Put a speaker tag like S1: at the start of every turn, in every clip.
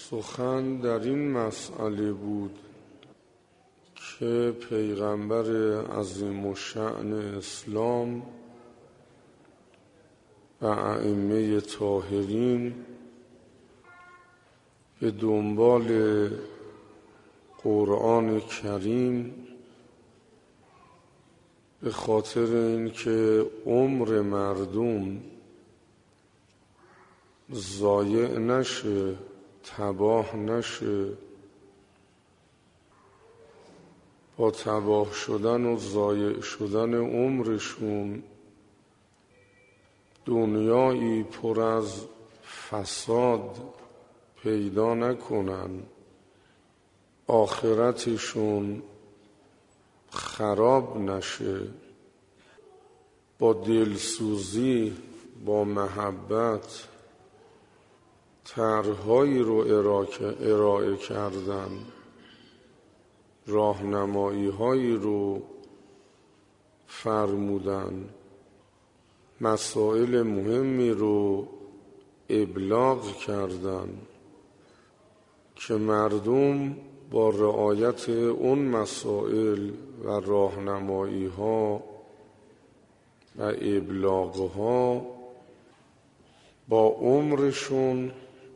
S1: سخن در این مسئله بود که پیغمبر عظیم الشأن اسلام و ائمه طاهرین به دنبال قرآن کریم به خاطر اینکه عمر مردم ضایع نشه، تباه نشه، با تباه شدن و ضایع شدن عمرشون دنیایی پر از فساد پیدا نکنن، آخرتشون خراب نشه، با دلسوزی، با محبت طرح‌هایی رو ارائه کردن، راهنمایی‌هایی رو فرمودن، مسائل مهمی رو ابلاغ کردن که مردم با رعایت اون مسائل و راهنمایی‌ها و ابلاغ‌ها با عمرشون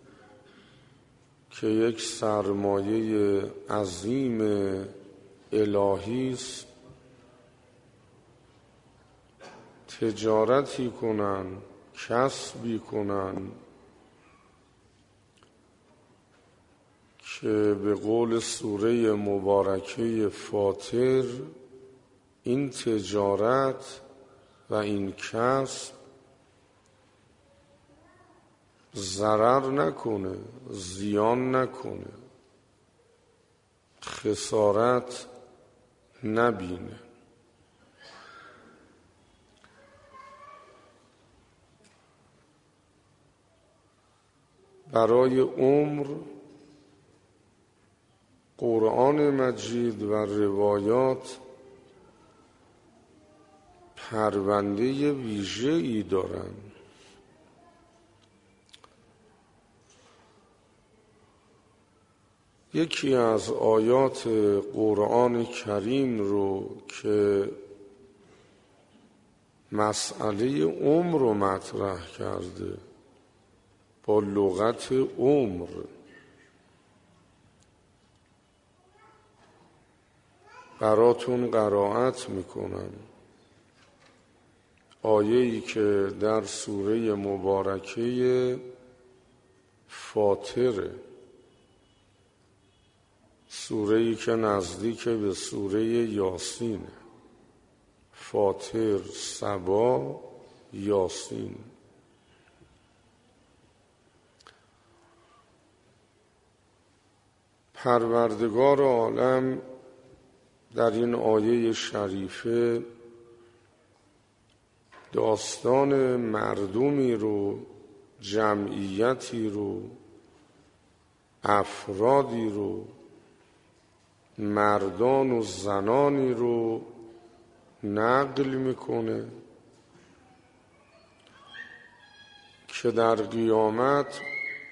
S1: که یک سرمایه عظیم الهی است تجارتی کنن، کسبی کنن که به قول سوره مبارکه فاطر این تجارت و این کسب ضرر نکنه، زیان نکنه، خسارت نبینه. برای عمر قرآن مجید و روایات پرونده ویژه‌ای دارند. یکی از آیات قرآن کریم رو که مسئله عمر رو مطرح کرده با لغت عمر، براتون قرائت میکنم. آیه‌ای که در سوره مبارکه فاطره، سوره‌ای که نزدیک به سوره یاسین، فاطر، سبا، یاسین. پروردگار عالم در این آیه شریفه داستان مردمی رو، جمعیتی رو، افرادی رو، مردان و زنانی رو نقل میکنه که در قیامت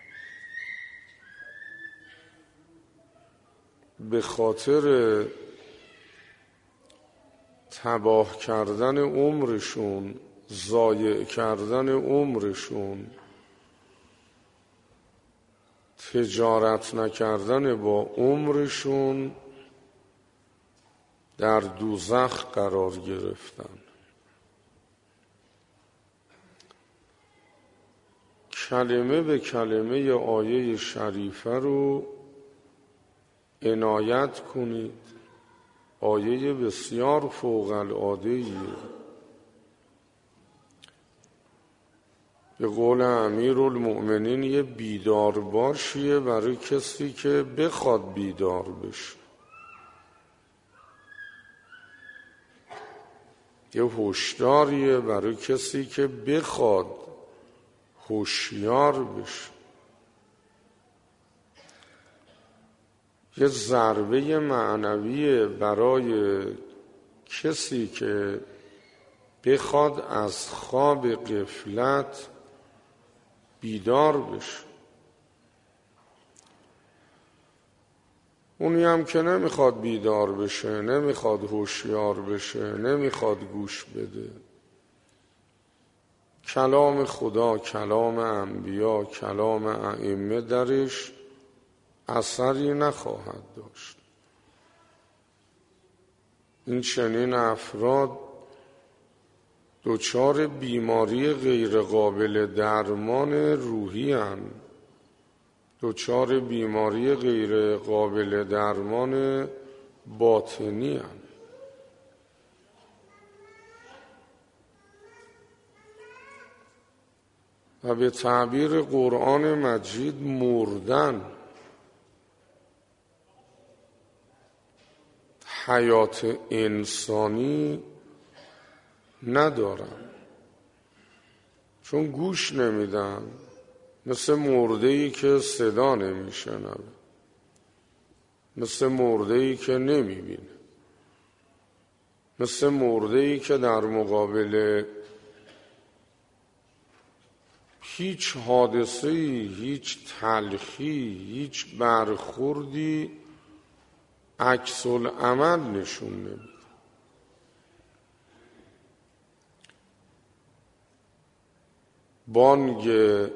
S1: به خاطر تباه کردن عمرشون، ضایع کردن عمرشون، تجارت نکردن با عمرشون در دوزخ قرار گرفتن. کلمه به کلمه آیه شریفه رو عنایت کنید. آیه بسیار فوق العاده‌ایه. به قول امیرالمؤمنین یه بیدارباشیه برای کسی که بخواد بیدار بشه، یه هشداریه برای کسی که بخواد هوشیار بشه، یه ضربه معنویه برای کسی که بخواد از خواب غفلت بیدار بشه. اونی هم که نمیخواد بیدار بشه، نمیخواد هوشیار بشه، نمیخواد گوش بده. کلام خدا، کلام انبیا، کلام ائمه درش اثری نخواهد داشت. این چنین افراد دچار بیماری غیر قابل درمان روحی هستند، دچار بیماری غیر قابل درمان باطنی هستند. و به تعبیر قرآن مجید مردن، حیات انسانی ندارن، چون گوش نمیدن، مثل مرده‌ای که صدا نمیشنوه، مثل مرده‌ای که نمیبینه، مثل مرده‌ای که در مقابل هیچ حادثه‌ای، هیچ تلخی، هیچ برخوردی عکس العمل نشون نمیده. بانگ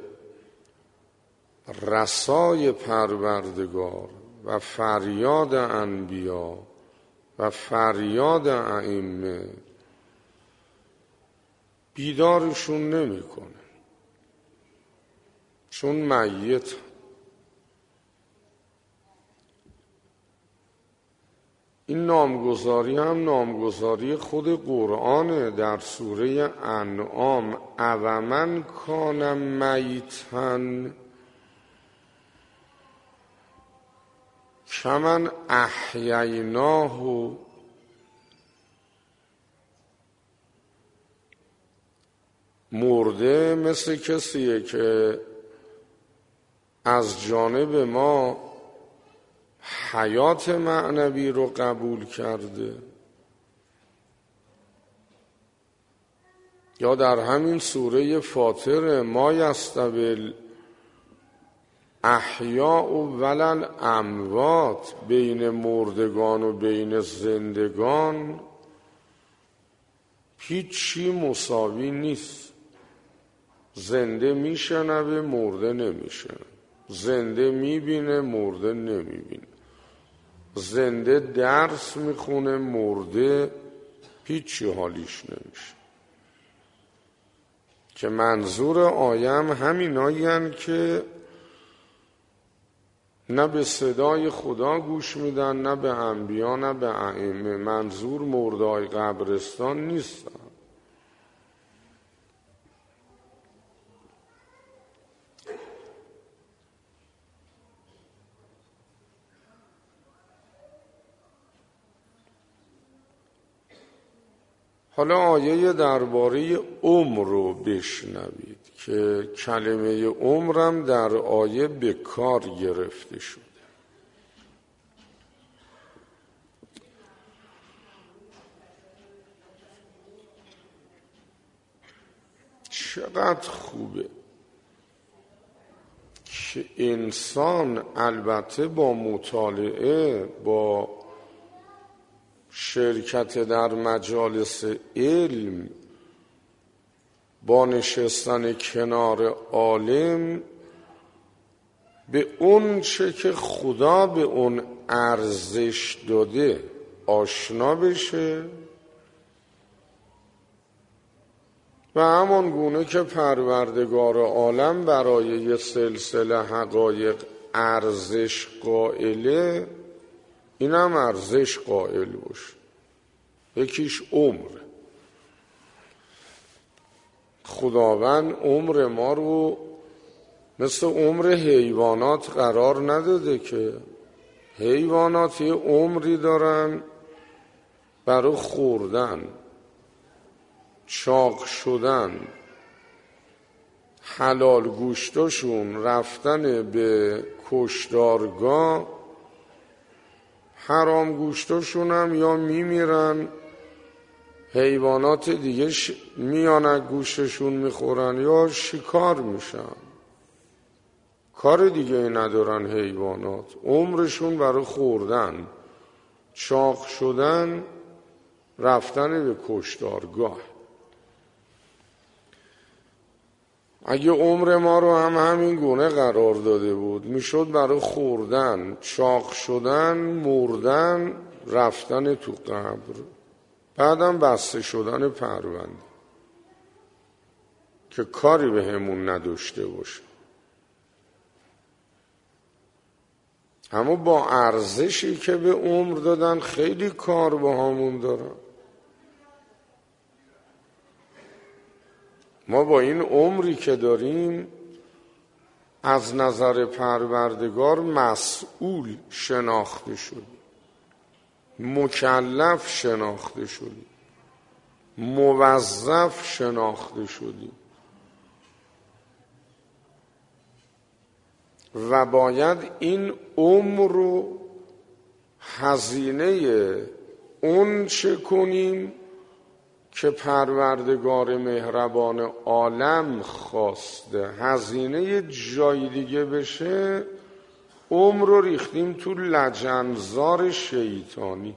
S1: رسای پروردگار و فریاد انبیا و فریاد ائمه بیدارشون نمیکنه، چون میت. این نامگذاری هم نامگذاری خود قرآن در سوره انعام. اومن کان میتن کمن احییناه، مرده مثل کسیه که از جانب ما حیات معنوی رو قبول کرده. یا در همین سوره فاطر ما یستوی الاحیاء ولا الاموات، بین مردگان و بین زندگان هیچی مساوی نیست. زنده میشنوه، مرده نمیشنوه. زنده میبینه، مرده نمیبینه. زنده درس میخونه، مرده هیچی حالیش نمیشه. که منظور آیم همینایی هستند که نه به صدای خدا گوش میدن، نه به انبیا، نه به ائمه. منظور مردای قبرستان نیستن. حالا آیه درباره عمر رو بشنوید که کلمه عمرم در آیه به کار گرفته شده. چقدر خوبه که انسان البته با مطالعه، با شرکت در مجالس علم، با نشستن کنار عالم، به اون چه که خدا به اون ارزش داده آشنا بشه و همان گونه که پروردگار عالم برای یه سلسله حقایق ارزش قائله، این هم ارزش قائل باشه. یکیش عمر. خداوند عمر ما رو مثل عمر حیوانات قرار نداده که حیوانات یه عمری دارن برای خوردن، چاق شدن، حلال گوشتاشون، رفتن به کشتارگاه، حرام گوشتاشون هم یا میمیرن، حیوانات دیگه میان گوشتشون میخورن، یا شکار میشن. کار دیگه ندارن حیوانات، عمرشون برای خوردن، چاق شدن، رفتن به کشتارگاه. اگه عمر ما رو هم همین گونه قرار داده بود، میشد برای خوردن، چاق شدن، مردن، رفتن تو قبر، بعدم بسته شدن پرونده که کاری به همون نداشته باشه. اما با ارزشی که به عمر دادن خیلی کار با همون دارن. ما با این عمری که داریم از نظر پروردگار مسئول شناخته شدیم، مکلف شناخته شدیم، موظف شناخته شدیم و باید این عمر رو هزینه اون چه کنیم که پروردگار مهربان عالم خواسته. هزینه جای دیگه بشه، عمر رو ریختیم تو لجنزار شیطانی.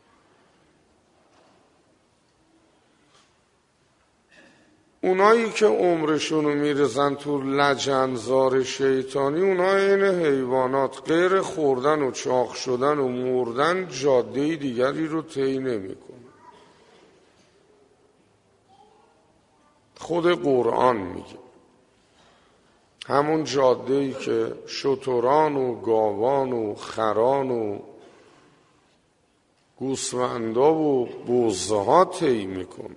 S1: اونایی که عمرشون رو میرزن تو لجنزار شیطانی، اونا این حیوانات، غیر خوردن و چاق شدن و مردن جاده دیگری رو طی نمی‌کنن. خود قرآن میگه همون جاده‌ای که شتران و گاوان و خران و گوسفندا و بزها طی میکنن.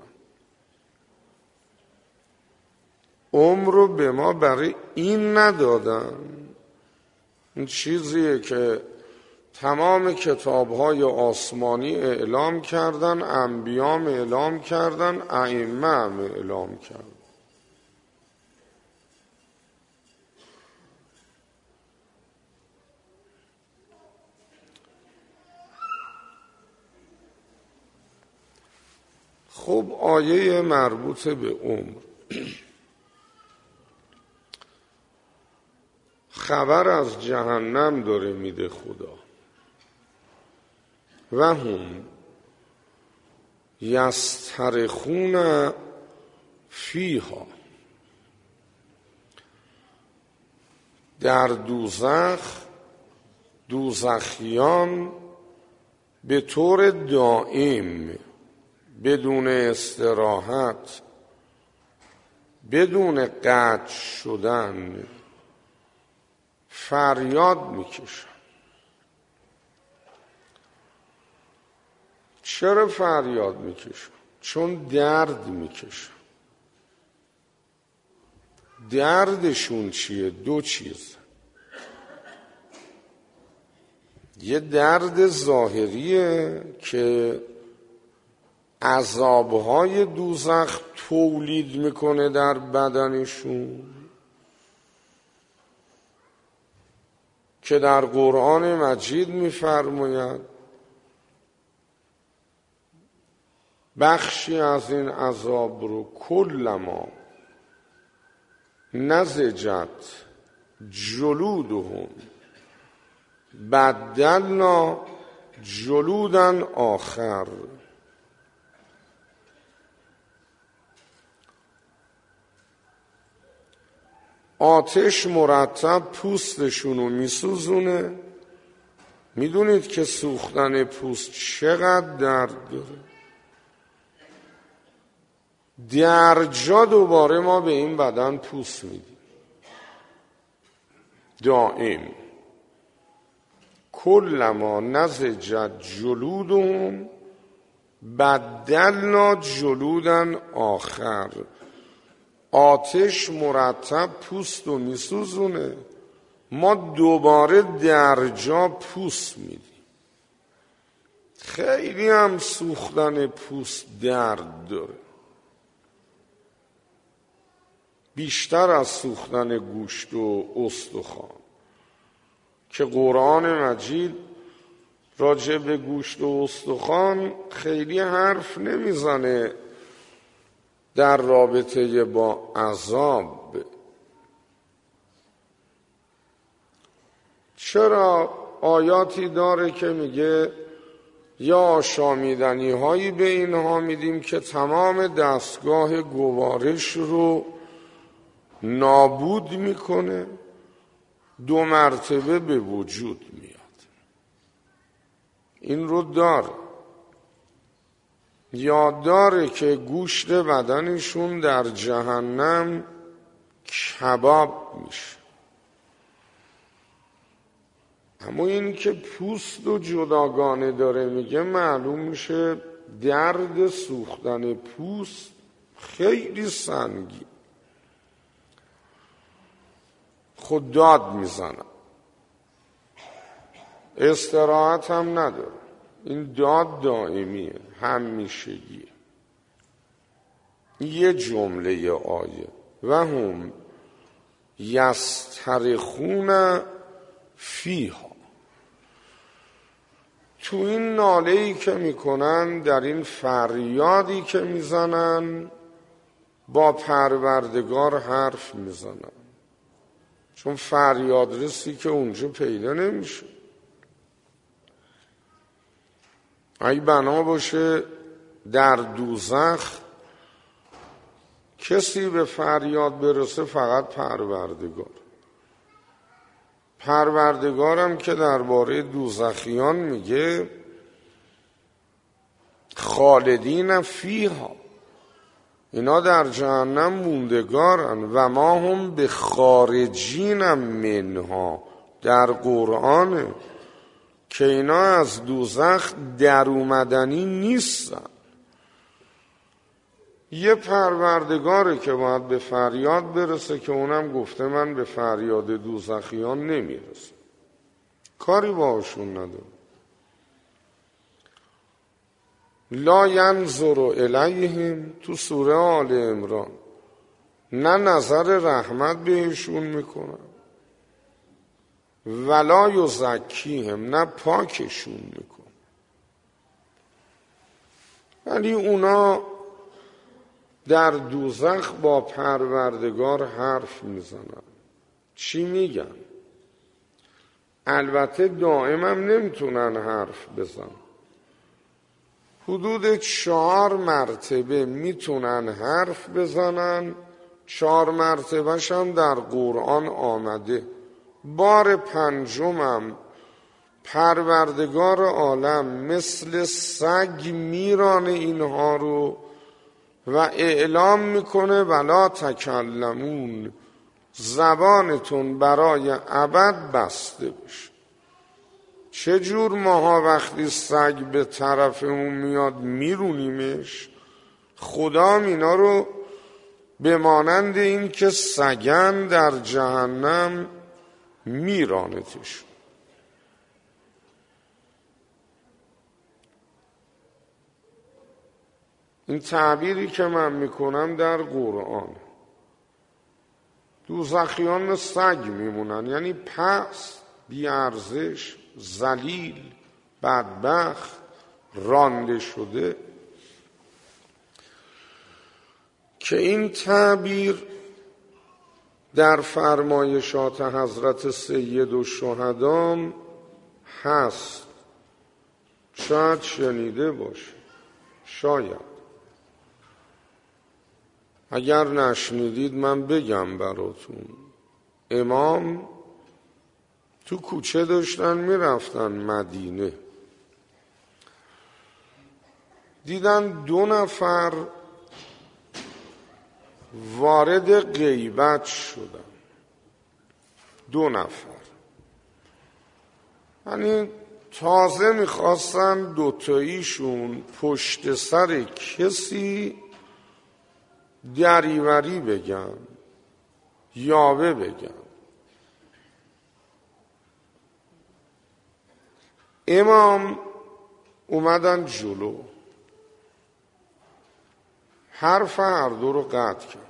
S1: عمر رو به ما برای این ندادن. این چیزیه که تمام کتاب‌های آسمانی اعلام کردن، انبیام اعلام کردن، ائمه هم اعلام کردن. خب آیه مربوط به عمر خبر از جهنم داره میده خدا. و هم یسترخون فیها، در دوزخ دوزخیان به طور دائم، بدون استراحت، بدون قطع شدن فریاد میکشن. چرا فریاد میکشن؟ چون درد میکشن. دردشون چیه؟ دو چیز. یه درد ظاهریه که عذابهای دوزخ تولید میکنه در بدنشون، که در قرآن مجید میفرماید بخشی از این عذاب رو کلما نضجت جلودهم بدلنا جلودا آخر. آتش مرتب پوستشون رو میسوزونه. میدونید که سوختن پوست چقدر درد داره؟ درجا دوباره ما به این بدن پوست میدیم دائم. کلما نضجت جلودهم بدلنا جلودا آخر. آتش مرتب پوست رو میسوزونه، ما دوباره درجا پوست میدیم. خیلی هم سوختن پوست درد داره، بیشتر از سوختن گوشت و استخوان، که قرآن مجید راجع به گوشت و استخوان خیلی حرف نمیزنه در رابطه با عذاب. چرا آیاتی داره که میگه یا آشامیدنی هایی به اینها میدیم که تمام دستگاه گوارش رو نابود میکنه، 2 مرتبه به وجود میاد. این رو داره. یاد داره که گوشت بدنشون در جهنم کباب میشه. اما این که پوست و جداگانه داره میگه، معلوم میشه درد سوختن پوست خیلی سنگین. خود داد میزنن، استراحت هم نداره. این داد دائمیه، همیشگیه. یه جمله آیه و هم یسترخون فیها. تو این ناله‌ای که میکنن، در این فریادی که میزنن، با پروردگار حرف میزنن، چون فریاد رسی که اونجا پیدا نمیشه. اگه بنا باشه در دوزخ کسی به فریاد برسه، فقط پروردگارم که درباره دوزخیان میگه خالدین فیها، اینا در جهنم موندگارن و ما هم به خارجین منها، در قرآنه که اینا از دوزخ در اومدنی نیستن. یه پروردگاره که باید به فریاد برسه که اونم گفته من به فریاد دوزخیان نمیرسه، کاری باهاشون نداره. لا ینظر الیهم تو سوره آل عمران، نه نظر رحمت بهشون میکنن، ولا یزکیهم، نه پاکشون میکن. ولی اونا در دوزخ با پروردگار حرف میزنن. چی میگن؟ البته دائم هم نمیتونن حرف بزنن. حدود 4 مرتبه میتونن حرف بزنن، 4 مرتبهش هم در قرآن آمده. بار 5م پروردگار عالم مثل سگ میرانه اینها رو و اعلام میکنه ولا تکلمون، زبانتون برای ابد بسته بشه. چجور ماها وقتی سگ به طرفمون میاد میرونیمش؟ خدا اینا رو به مانند این که سگن در جهنم میرانتش. این تعبیری که من میکنم در قرآن. دوزخیان سگ میمونن، یعنی پس، بیارزش، ذلیل، بدبخت، رانده شده. که این تعبیر در فرمایشات حضرت سید الشهدا هست. شاید شنیده باشه، شاید. اگر نشنیدید من بگم براتون. امام تو کوچه داشتن میرفتن مدینه، دیدن 2 نفر وارد غیبت شدن. 2 نفر، یعنی تازه میخواستن 2 تاییشون پشت سر کسی دریوری بگن، یاوه بگن. امام اومدن جلو، حرف هر 2 رو قطع کرد.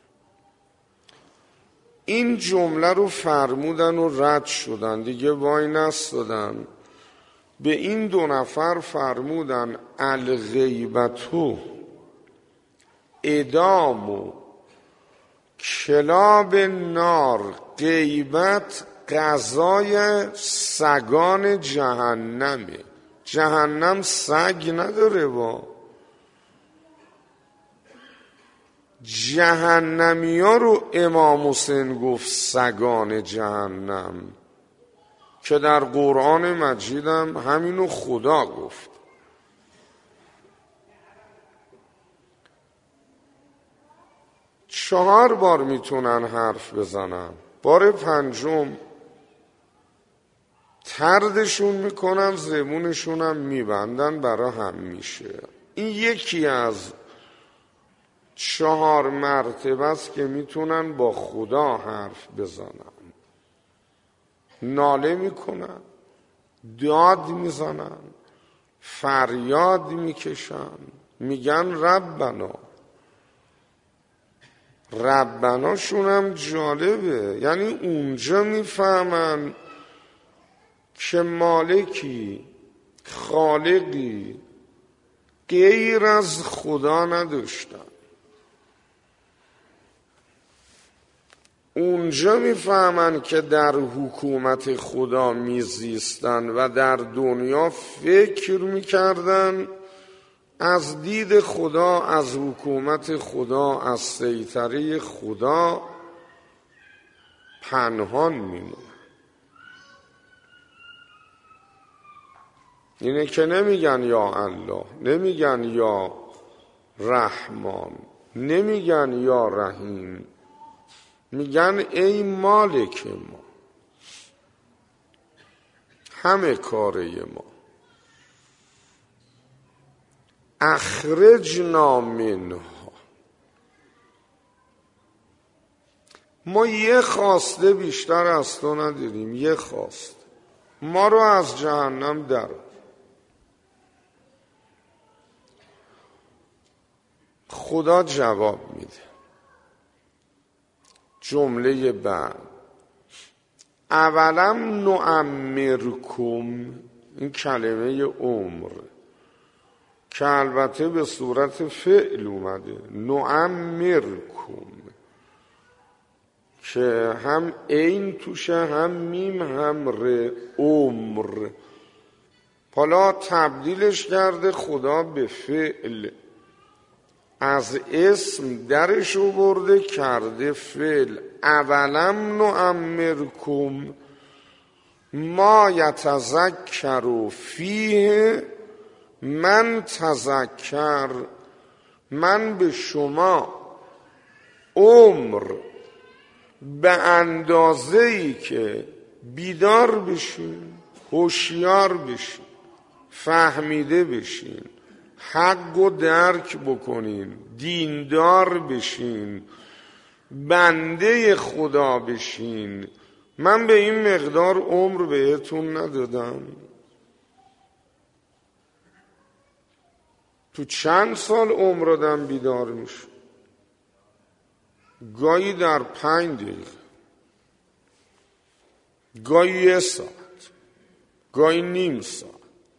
S1: این جمله رو فرمودن و رد شدن، دیگه وای نستادن. به این 2 نفر فرمودن الغیبتو ادام و کلاب نار. غیبت غذای سگان جهنمه. جهنم سگ نداره. با جهنمی ها رو امام حسین گفت سگان جهنم، که در قرآن مجیدم همینو خدا گفت. چهار بار میتونن حرف بزنن، بار پنجم طردشون میکنن، زبونشونم میبندن، برا هم میشه. این یکی از 4 مرتبه است که میتونن با خدا حرف بزنن. ناله میکنن، داد میزنن، فریاد میکشن، میگن ربنا. ربناشون هم جالبه، یعنی اونجا میفهمن که مالکی، خالقی غیر از خدا نداشتن. اونجا میفهمن که در حکومت خدا میزیستن و در دنیا فکر میکردن از دید خدا، از حکومت خدا، از سیطره خدا پنهان میمونن. اینه که نمیگن یا الله، نمیگن یا رحمان، نمیگن یا رحیم، میگن ای مالک ما، همه کاره ما. اخرجنا منها. ما یه خواسته بیشتر از تو نداریم، یه خواست، ما رو از جهنم در. خدا جواب میده. جمله بعد اولم نعمرکم، این کلمه عمر که البته به صورت فعل اومده، نعمرکم که هم عین توشه، هم میم، هم ر، عمر. حالا تبدیلش کرده خدا به فعل، از اسم درش آورده کرده فعل. اولم نعمرکم ما یتذکر فیه من تذکر. من به شما عمر به اندازه‌ای که بیدار بشین، هوشیار بشین، فهمیده بشین، حق و درک بکنین، دیندار بشین، بنده خدا بشین، من به این مقدار عمر بهتون ندادم؟ تو چند سال عمر آدم بیدار میشه؟ گاهی در 5 دقیقه، گاهی 1 ساعت، گاهی نیم ساعت.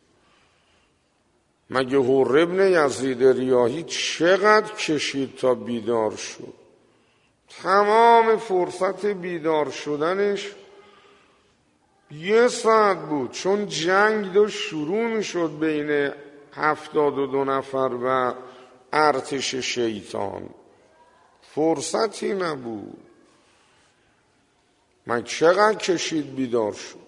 S1: مگه حر ابن یزید ریاحی چقدر کشید تا بیدار شد؟ تمام فرصت بیدار شدنش 1 ساعت بود، چون جنگ داشت شروع میشد بین 72 نفر و ارتش شیطان. فرصتی نبود. من چقدر کشید بیدار شد؟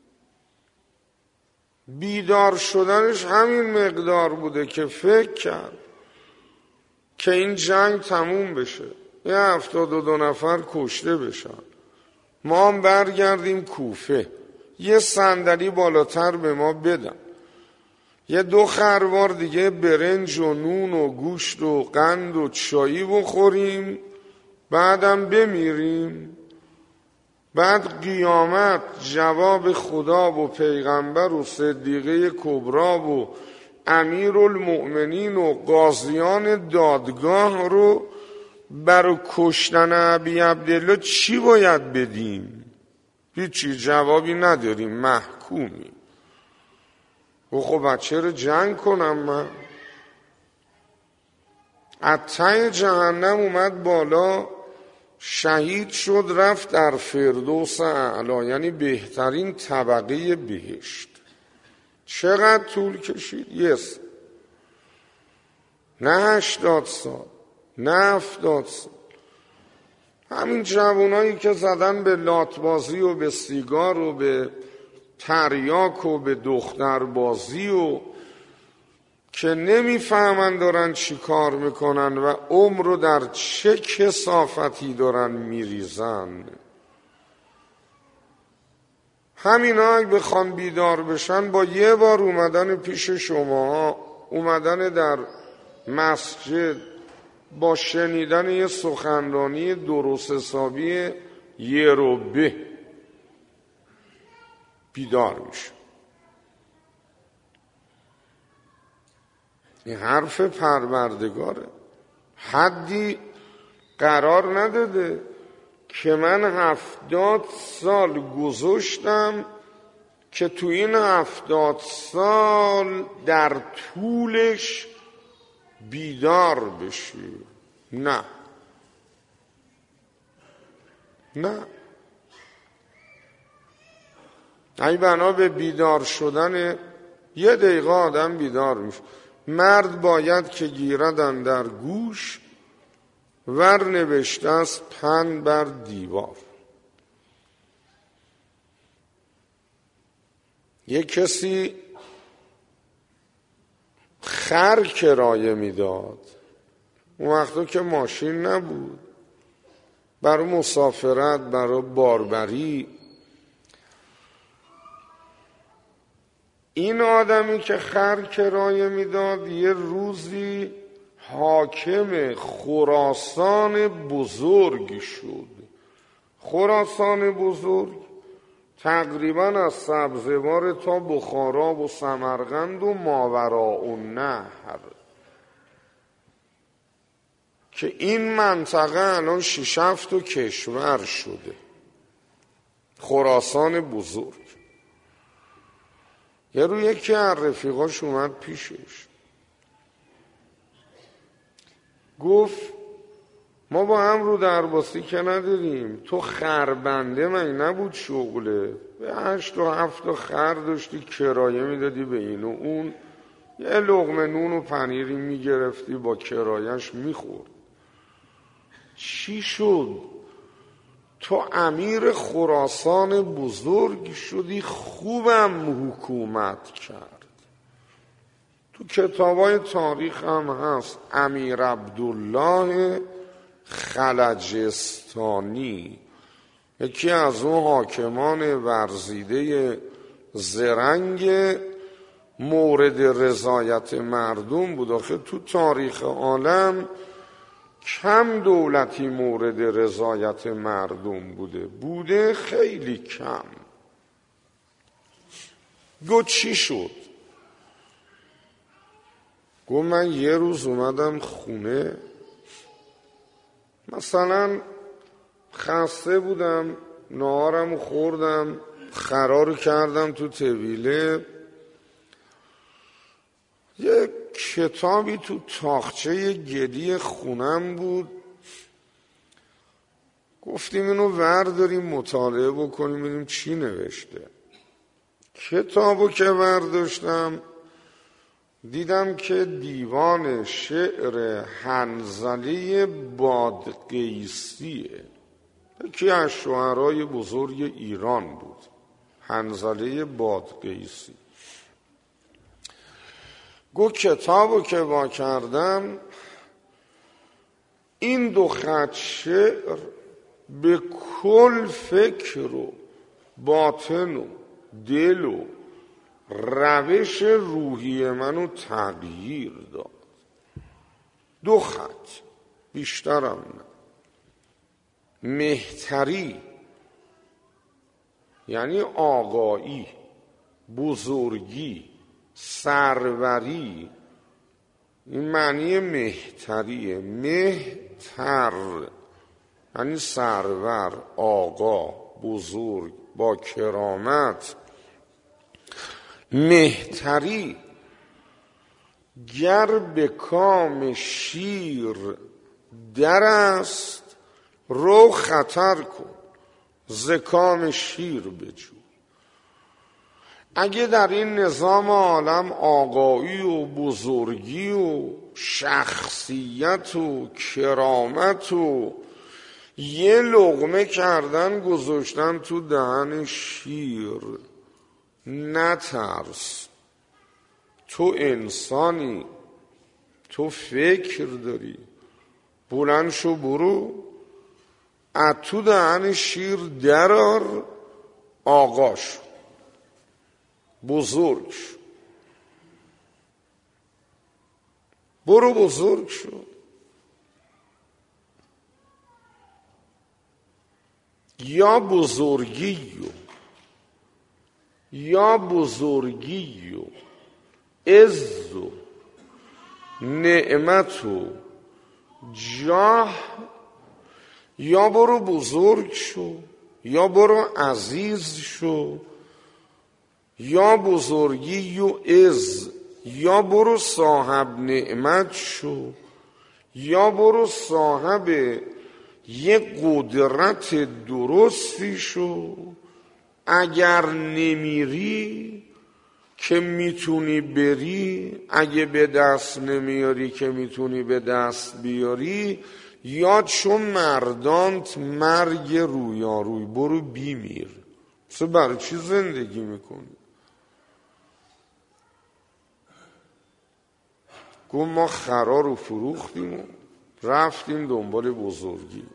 S1: بیدار شدنش همین مقدار بوده که فکر کرد که این جنگ تموم بشه، 72 نفر کشته بشن، ما هم برگردیم کوفه، یه صندلی بالاتر به ما بدن، یه 2 خروار دیگه برنج و نون و گوشت و قند و چایی بخوریم، بعدم بمیریم. بعد قیامت جواب خدا و پیغمبر و صدیقه کبرا و امیرالمؤمنین و قاضیان دادگاه رو برای کشتن ابی عبدالله چی باید بدیم؟ هیچی، جوابی نداریم، محکومیم. و خب چرا جنگ کنم من؟ از ته جهنم اومد بالا، شهید شد رفت در فردوس اعلی، یعنی بهترین طبقه بهشت. چقدر طول کشید؟ نه 80 سال، نه 70 سال. همین جوانایی که زدن به لاتبازی و به سیگار و به تریاک و به دختربازی و که نمیفهمن دارن چی کار میکنن و عمر رو در چه کثافتی دارن میریزن، همینا اگه بخوان بیدار بشن با یه بار اومدن پیش شما، اومدن در مسجد با شنیدن یه سخنرانی درست حسابی یه ربع بیدار میشه. این حرف پروردگاره، حدی قرار نداده که من 70 سال گذاشتم که تو این 70 سال در طولش بیدار بشی. نه ای بنا به بیدار شدن 1 دقیقه آدم بیدار میشه. مرد باید که گیردن در گوش، ور نوشته است پن بر دیوار. یک کسی خر کرایه میداد، اون وقتا که ماشین نبود، برای مسافرت، برای باربری. این آدمی که خر کرایه میداد یه روزی حاکم خراسان بزرگ شد. خراسان بزرگ تقریبا از سبزوار تا بخارا و سمرقند و ماوراءالنهر، که این منطقه الان 6-7 کشور شده. خراسان بزرگ. یه رو یکی از رفیقاش اومد پیشش، گفت ما با هم رو درباسی که نداریم، تو خربنده من نبود شغله، به 8 و 7 خر داشتی کرایه میدادی به این و اون، یه لقمه نون و پنیری میگرفتی با کرایش میخورد. چی شد؟ تو امیر خراسان بزرگ شدی، خوبم حکومت کرد. تو کتابای تاریخ هم هست امیر عبدالله خلجستانی، یکی از اون حاکمان ورزیده زرنگ مورد رضایت مردم بود. آخه تو تاریخ عالم کم دولتی مورد رضایت مردم بوده خیلی کم. گفت چی شد؟ گفت من یه روز اومدم خونه، مثلا خسته بودم، نهارم خوردم، خرار کردم تو طویله، یه کتابی تو تاقچه گدی خونم بود، گفتیم اینو ورداریم مطالعه بکنیم ببینیم چی نوشته. کتابو که ورداشتم دیدم که دیوان شعر حنظله بادغیسیه، یکی از شاعرای بزرگ ایران بود، حنظله بادغیسی. گفت کتابو که وا کردم، این 2 خط شعر به کل فکر و باطن و دل و روش روحی منو تغییر داد. 2 خط، بیشترم نه. مهتری یعنی آقایی، بزرگی، سروری، این معنی مهتریه. مهتر یعنی سرور، آقا، بزرگ، با کرامت. مهتری گر به کام شیر در است، رو خطر کن، ز کام شیر بجو. اگه در این نظام عالم آقایی و بزرگی و شخصیت و کرامت و یه لقمه کردن گذاشتن تو دهن شیر، نترس، تو انسانی، تو فکر داری، بلند شو برو از تو دهن شیر درار، آقا شو، بزرگ شو، برو بزرگ شو. یا بزرگی و عز و نعمت و جاه، یا برو بزرگ شو، یا برو عزیز شو، یا بزرگی و عز، یا برو صاحب نعمت شو، یا برو صاحب یه قدرت درستی شو. اگر نمیری که میتونی بری، اگه به دست نمیاری که میتونی به دست بیاری، یاد شو مردانت مرگ رویاروی، برو بیمیر. مثلا برای چی زندگی میکنی؟ گفت ما خرا رو فروختیم و رفتیم دنبال بزرگی.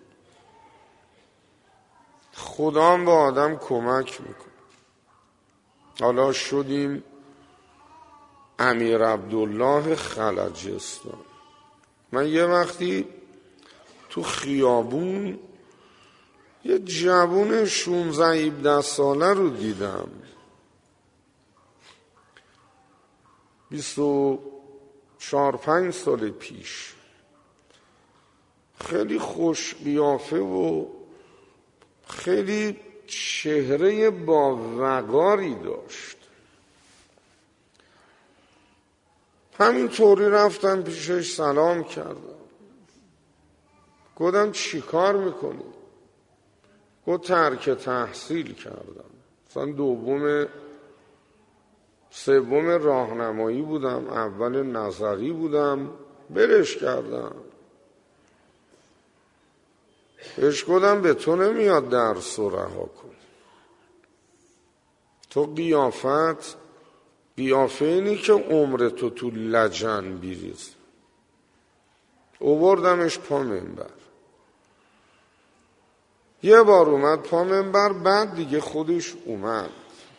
S1: خدا هم به آدم کمک میکنه. حالا شدیم امیر عبدالله خلجستان. من یه وقتی تو خیابون یه جوون 16-17 ساله رو دیدم، 24-25 سال پیش، خیلی خوش قیافه و خیلی چهره با وقاری داشت. همینطوری رفتم پیشش، سلام کردم، گفتم چی کار میکنی؟ گفت ترک تحصیل کردم. مثلا سوم راهنمایی بودم، اول نظری بودم، برش کردم. بهش گفتم به تو نمیاد درس رو رها کن، تو قیافه اینی که عمر تو لجن بیریز. اووردمش پا منبر، یه بار اومد پا منبر، بعد دیگه خودش اومد.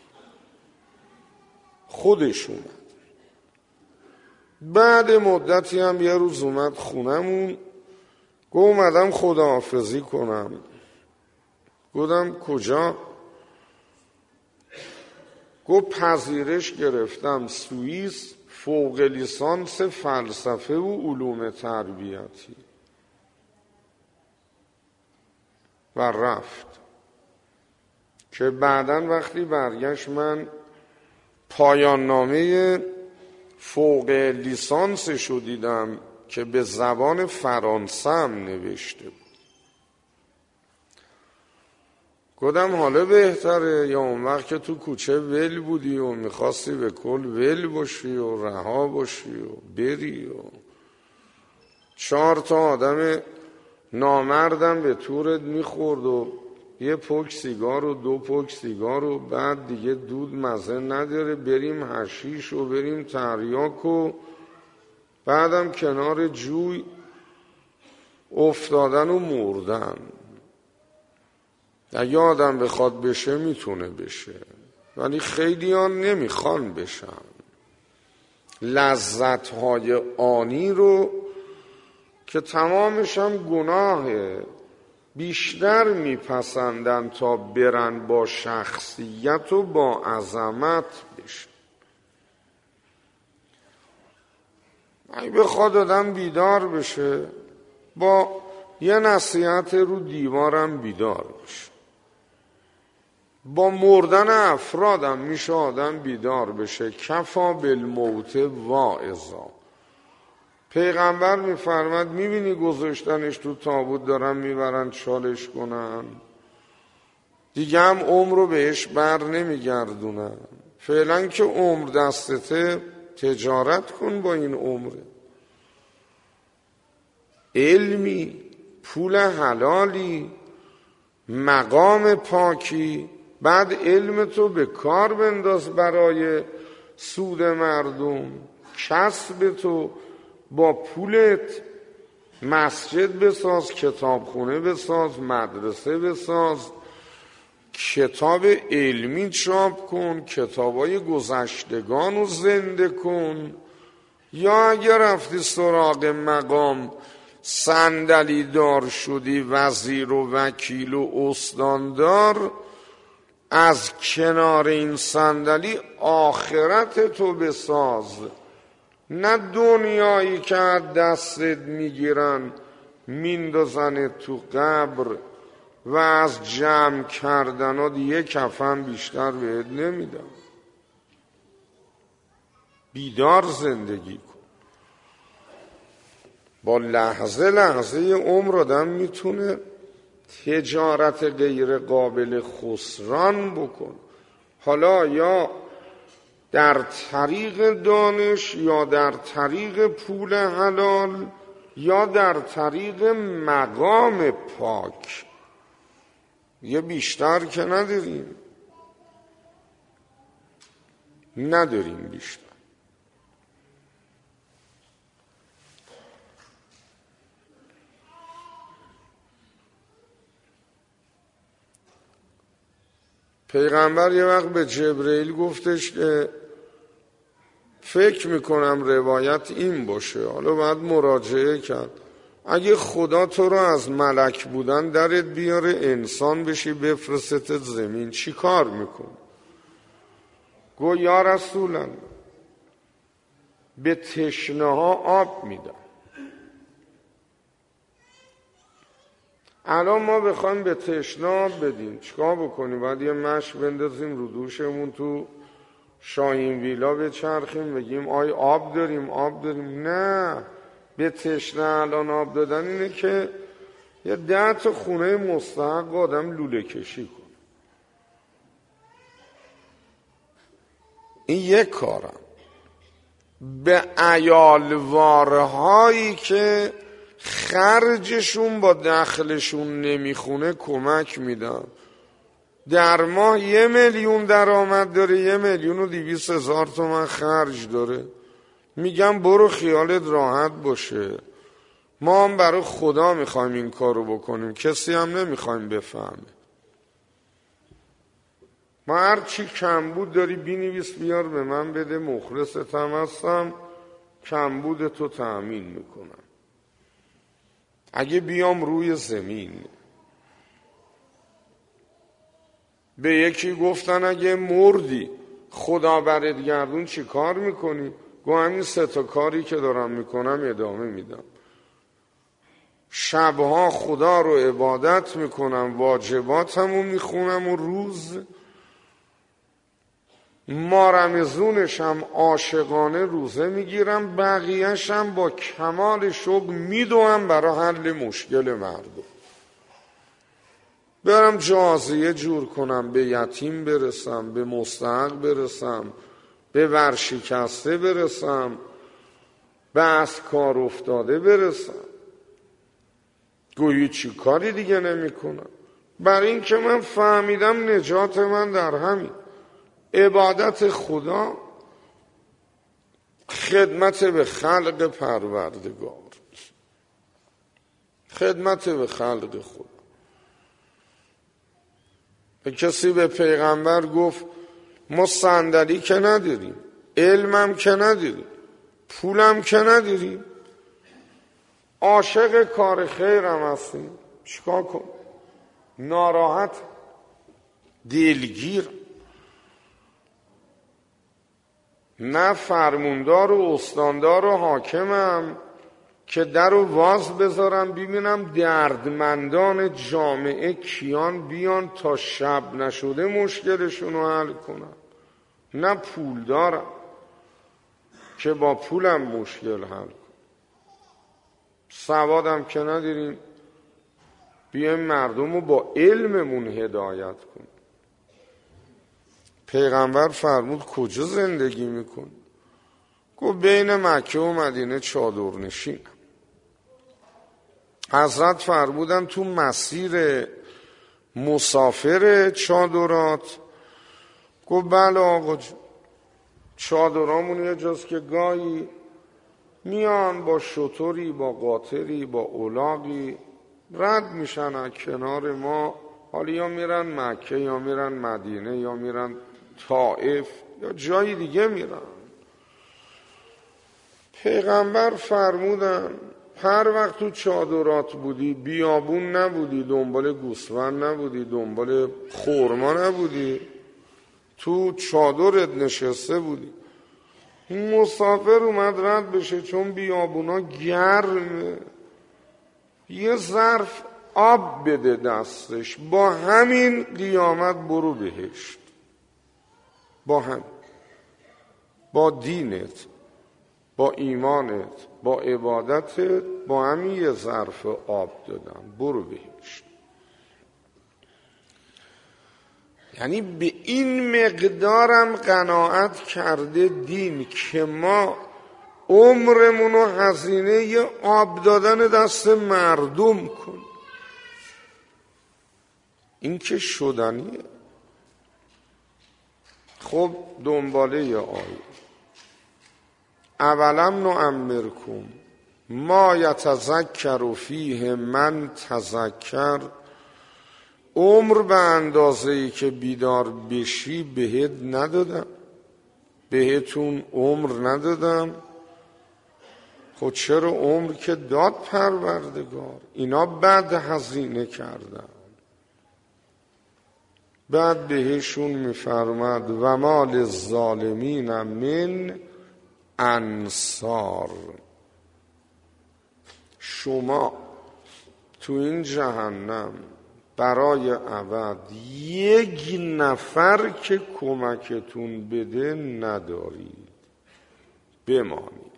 S1: بعد مدتی هم یه روز اومد خونمون، گفت اومدم خداحافظی کنم. گفتم کجا؟ گفت پذیرش گرفتم سوئیس، فوق لیسانس فلسفه و علوم تربیتی. و رفت که بعداً وقتی برگشت من پایان نامه فوق لیسانسش رو دیدم که به زبان فرانسه هم نوشته بود. گفتم حالا بهتره یا اون وقت که تو کوچه ول بودی و میخواستی به کل ول باشی و رها باشی و بری و 4 آدم نامردم به تورت میخورد و یه پک سیگار و 2 پک سیگار و بعد دیگه دود مزه نداره، بریم حشیش و بریم تریاک و بعدم کنار جوی افتادن و مردن. اگه آدم بخواد بشه میتونه بشه، ولی خیلی ها نمیخوان بشن. لذتهای آنی رو که تمامش هم گناهه بیشتر میپسندن تا برن با شخصیت و با عظمت بشن. اگه بخواد آدم بیدار بشه با یه نصیحت رو دیوارم بیدار بشه. با مردن افرادم میشه آدم بیدار بشه. کفا بالموت واعظا. پیغمبر میفرماد میبینی گذاشتنش تو تابوت دارن میبرن چالش کنن، دیگه هم عمر رو بهش بر نمیگردونن. فعلا که عمر دستته تجارت کن با این عمر، علمی، پول حلالی، مقام پاکی، بعد علم تو به کار بنداز برای سود مردم، کسب تو با پولت مسجد بساز، کتابخونه بساز، مدرسه بساز، کتاب علمی چاپ کن، کتابای گذشتگان رو زنده کن. یا اگر رفتی سراغ مقام، صندلی دار شدی، وزیر و وکیل و استاندار، از کنار این صندلی آخرت تو بساز، نه دنیایی که از دستت میگیرن میندازن تو قبر و از جمع کردنات یک کفن بیشتر بهت نمیدن. بیدار زندگی کن. با لحظه لحظه عمر آدم میتونه تجارت غیر قابل خسران بکن، حالا یا در طریق دانش، یا در طریق پول حلال، یا در طریق مقام پاک. یه بیشتر که نداریم بیشتر. پیغمبر یه وقت به جبرئیل گفتش که فکر میکنم روایت این باشه، حالا باید مراجعه کرد، اگه خدا تو رو از ملک بودن درت بیاره انسان بشی بفرستت زمین، چی کار میکن؟ گو یا رسول الله، به تشنه ها آب میدم. الان ما بخوایم به تشنه آب بدیم چیکار بکنیم؟ باید یه مشت بندازیم رو دوشمون، تو شاهین ویلا بچرخیم بگیم آی آب داریم آب داریم؟ نه، به تشنه الان آب دادن اینه که یه 10 تا خونه مستحق آدم لوله کشی کن. این یک کارم. به عیالوارهایی که خرجشون با دخلشون نمیخونه کمک میدم. در ماه 1 میلیون درآمد داره، 1,200,000 تومان خرج داره، میگم برو خیالت راحت باشه، ما هم برای خدا میخوایم این کارو بکنیم، کسی هم نمیخوایم بفهمه. ما هر چی کمبود داری بینویس بیار به من بده، مخلصتم هستم، کمبود تو تأمین میکنم. اگه بیام روی زمین به یکی گفتن اگه مردی خدا برات گردون چی کار میکنی؟ گو همین 3 تا کاری که دارم میکنم ادامه میدم. شبها خدا رو عبادت میکنم، واجباتمو میخونم، و روز ما رمزونشم عاشقانه روزه میگیرم، بقیهشم با کمال شوق میدوم برای حل مشکل مردم. برم جازیه جور کنم، به یتیم برسم، به مستحق برسم، به ورشکسته برسم، به از کار افتاده برسم. گویی چی کاری دیگه نمی کنم؟ برای این که من فهمیدم نجات من در همین عبادت خدا، خدمت به خلق پروردگار، خدمت به خلق خدا. کسی به پیغمبر گفت ما صندلی که نداریم، علمم که نداریم، پولم که نداریم، عاشق کار خیرم هستیم، چیکار کن؟ ناراحت، دلگیر، نه فرموندار و استاندار و حاکمم که در و واز بذارم ببینم دردمندان جامعه کیان بیان تا شب نشده مشکلشون رو حل کنم. نه پول دارم که با پولم مشکل حل کنم. سوادم که نداریم، بیایم مردم رو با علممون هدایت کنیم. پیغمبر فرمود کجا زندگی میکن؟ گفت بین مکه و مدینه چادرنشینم. حضرت فرمودن تو مسیر مسافر چادرات؟ گفت بله آقا، چادرامون یه جاست که گاهی میان با شتری، با قاطری، با الاغی رد میشن از کنار ما، حالا یا میرن مکه یا میرن مدینه یا میرن طائف یا جای دیگه میرن. پیغمبر فرمودن هر وقت تو چادرات بودی، بیابون نبودی، دنبال گوسفند نبودی، دنبال خورما نبودی، تو چادرت نشسته بودی، مسافر اومد رد بشه چون بیابونا گرمه، یه ظرف آب بده دستش، با همین قیامت برو بهشت، با دینت، با ایمانت، با عبادتت، با همین یه ظرف آب دادم برو بهشت. یعنی به این مقدارم قناعت کرده دین که ما عمرمون رو هزینه یه آب دادن دست مردم کن. این که شدنیه. خب دنباله یه آیه اولم نعمرکم ما یتذکر فیه من تذکر، عمر به اندازه‌ای که بیدار بشی بهت ندادم، بهتون عمر ندادم؟ خود چرا عمر که داد پروردگار، اینا بد هزینه کردن. بعد بهشون میفرماد و ما للظالمین من انصار، شما تو این جهنم برای ابد یک نفر که کمکتون بده ندارید، بمانید.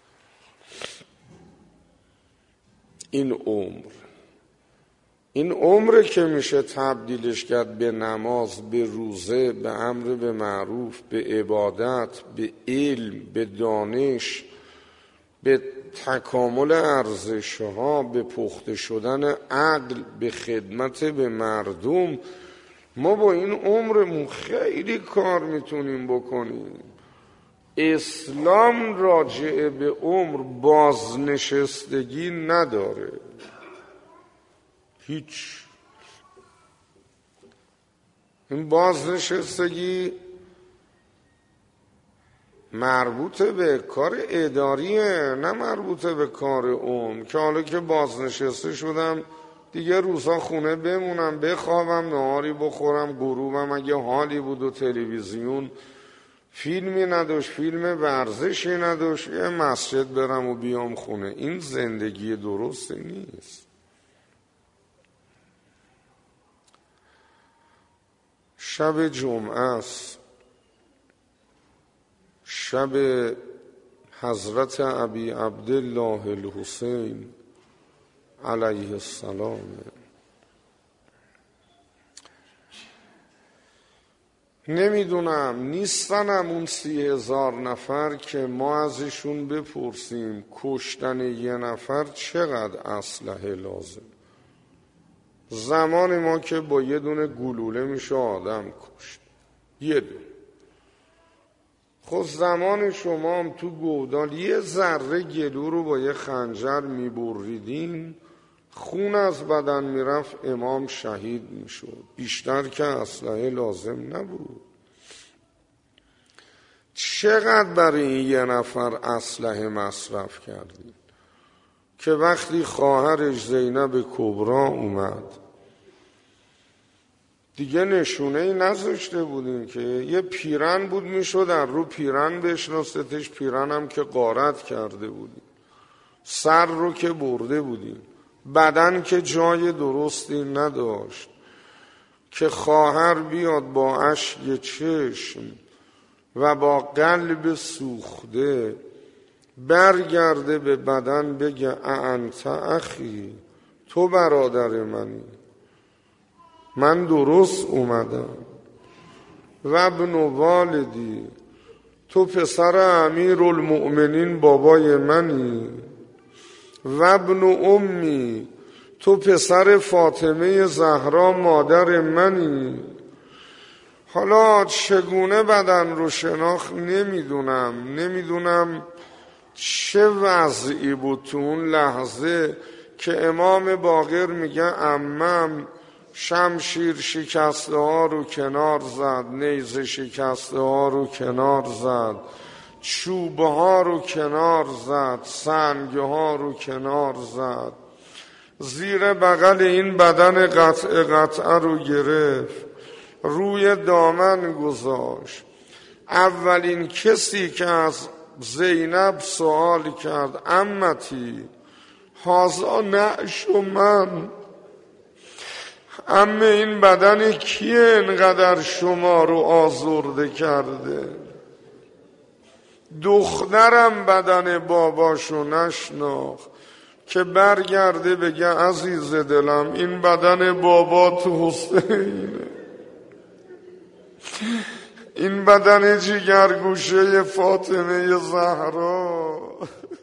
S1: این عمر که میشه تبدیلش کرد به نماز، به روزه، به امر به معروف، به عبادت، به علم، به دانش، به تکامل ارزش‌ها، به پخته شدن عقل، به خدمت به مردم. ما با این عمرمون خیلی کار میتونیم بکنیم. اسلام راجع به عمر بازنشستگی نداره، هیچ. این بازنشستگی مربوط به کار اداریه، نه مربوط به کار عمر. که حالا که بازنشسته شدم دیگه روزا خونه بمونم، بخوابم، نهاری بخورم، غروبم اگه حالی بود و تلویزیون فیلمی نداشت، فیلم ورزشی نداشت، یه مسجد برم و بیام خونه. این زندگی درست نیست. شب جمعه است، شب حضرت ابی عبدالله الحسین علیه السلام. نمیدونم نیستنم اون 30,000 نفر که ما ازشون بپرسیم کشتن یه نفر چقدر اسلحه لازم. زمان ما که با یه دونه گلوله میشه آدم کشت، یه دونه. خب زمان شما هم تو گودال یه ذره گلو رو با یه خنجر میبریدین، خون از بدن میرفت، امام شهید میشد. بیشتر که اسلحه لازم نبود. چقدر برای این یه نفر اسلحه مصرف کردید که وقتی خواهرش زینب کبرا اومد دیگه نشونه ای نذاشته بودین که یه پیرن بود میشد در رو پیرن بشناستش، پیرن هم که غارت کرده بودین، سر رو که برده بودین، بدن که جای درستی نداشت، که خواهر بیاد با اشک چشم و با قلب سوخته برگرده به بدن بگه انت اخی، تو برادر منی، من درست اومدم. و ابن والدی، تو پسر امیرالمؤمنین بابای منی. و ابن امی، تو پسر فاطمه زهرا مادر منی. حالا چگونه بدن رو شناخت نمیدونم چه وضعی بود تو اون لحظه که امام باقر میگه عمم شمشیر شکسته ها رو کنار زد، نیزه شکسته ها رو کنار زد، چوبه ها رو کنار زد، سنگ ها رو کنار زد، زیر بغل این بدن قطعه رو گرفت، روی دامن گذاشت. اولین کسی که از زینب سوال کرد عمتی هازا نعش و من، عمه این بدن کیه انقدر شما رو آزرده کرده؟ دخترم بدن باباشو نشناخت که برگرده بگه عزیز دلم این بدن بابات حسینه، این بدن جگرگوشه فاطمه زهرا.